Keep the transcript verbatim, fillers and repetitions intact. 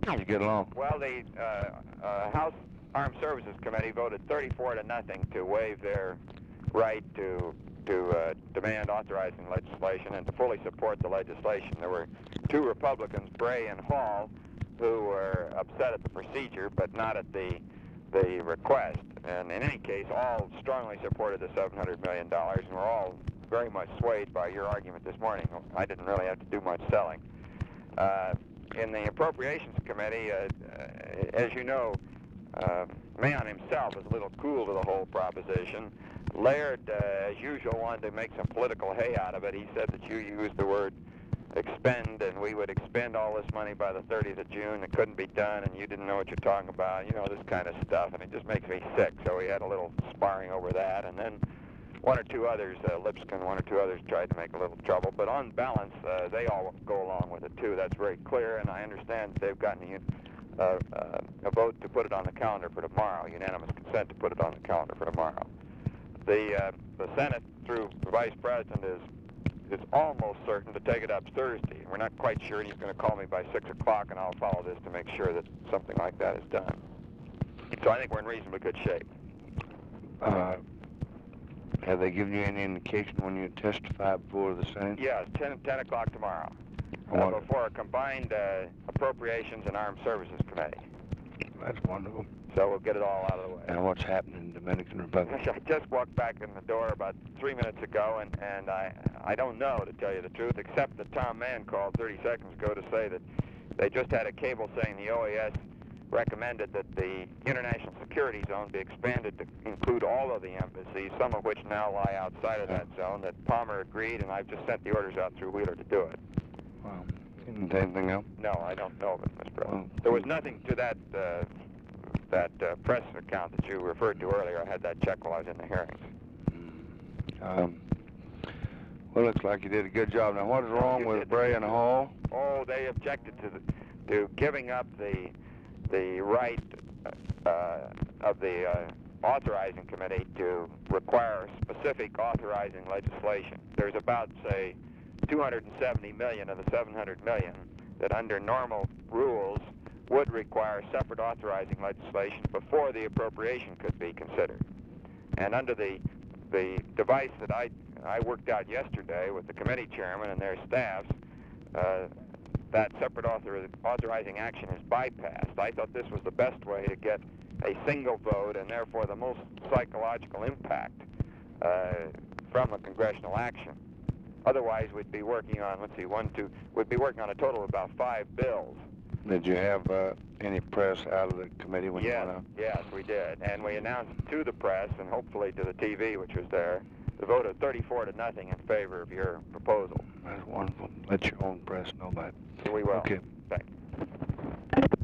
you get along? Well, the uh, uh, House Armed Services Committee voted thirty-four to nothing to waive their right to to uh, demand authorizing legislation and to fully support the legislation. There were two Republicans, Bray and Hall, who were upset at the procedure, but not at the the request. And in any case, all strongly supported the seven hundred million dollars, and were all very much swayed by your argument this morning. I didn't really have to do much selling. Uh, in the Appropriations Committee, uh, uh, as you know, uh, Mahon himself is a little cool to the whole proposition. Laird, uh, as usual, wanted to make some political hay out of it. He said that you used the word expend, and we would expend all this money by the thirtieth of June. It couldn't be done, and you didn't know what you're talking about. You know, this kind of stuff, and it just makes me sick. So we had a little sparring over that, and then one or two others, uh, Lipscomb, one or two others tried to make a little trouble. But on balance, uh, they all go along with it, too. That's very clear, and I understand that they've gotten a, uh, uh, a vote to put it on the calendar for tomorrow, unanimous consent to put it on the calendar for tomorrow. The, uh, the Senate, through the Vice President, is is almost certain to take it up Thursday. We're not quite sure, and he's going to call me by six o'clock, and I'll follow this to make sure that something like that is done. So I think we're in reasonably good shape. Uh, have they given you any indication when you testify before the Senate? Yes, ten, ten o'clock tomorrow, uh, Wonderful. before a combined uh, Appropriations and Armed Services Committee. That's wonderful. So we'll get it all out of the way. And what's happening in the Dominican Republic? I just walked back in the door about three minutes ago, and, and I I don't know, to tell you the truth, except that Tom Mann called thirty seconds ago to say that they just had a cable saying the O A S recommended that the international security zone be expanded to include all of the embassies, some of which now lie outside of that zone, that Palmer agreed, and I've just sent the orders out through Wheeler to do it. Well, anything else? No, I don't know of it, Mister President. Well, There was nothing to that uh, that uh, press account that you referred to earlier. I had that checked while I was in the hearings. Um, well, looks like you did a good job. Now, what is wrong You with did. Bray and Hall? Oh, they objected to the, to giving up the the right uh, of the uh, authorizing committee to require specific authorizing legislation. There's about, say, two hundred seventy million of the seven hundred million that under normal rules would require separate authorizing legislation before the appropriation could be considered. And under the the device that I I worked out yesterday with the committee chairman and their staffs, uh, that separate author authorizing action is bypassed. I thought this was the best way to get a single vote and therefore the most psychological impact uh, from a congressional action. Otherwise, we'd be working on, let's see, one, two, we'd be working on a total of about five bills. Did you have uh, any press out of the committee when Yes, you went out? yes, we did. And we announced to the press and hopefully to the T V, which was there, the vote of thirty-four to nothing in favor of your proposal. That's wonderful. Let your own press know about it. We will. Okay. Thank you.